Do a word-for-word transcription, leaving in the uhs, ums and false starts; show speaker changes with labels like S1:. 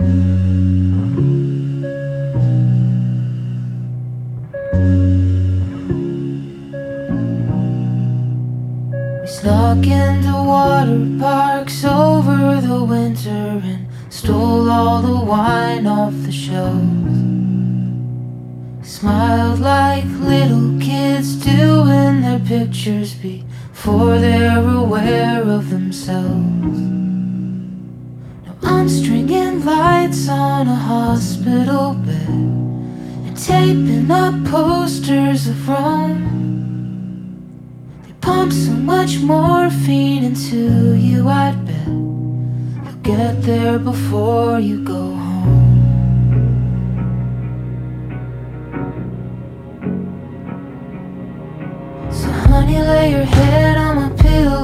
S1: We snuck into water parks over the winter and stole all the wine off the shelves. Smiled like little kids do in their pictures before they're aware of themselves. Now I'm stringing lights on a hospital bed and taping up posters of Rome. They pump so much morphine into you, I'd bet you'll get there before you go home. Honey, lay your head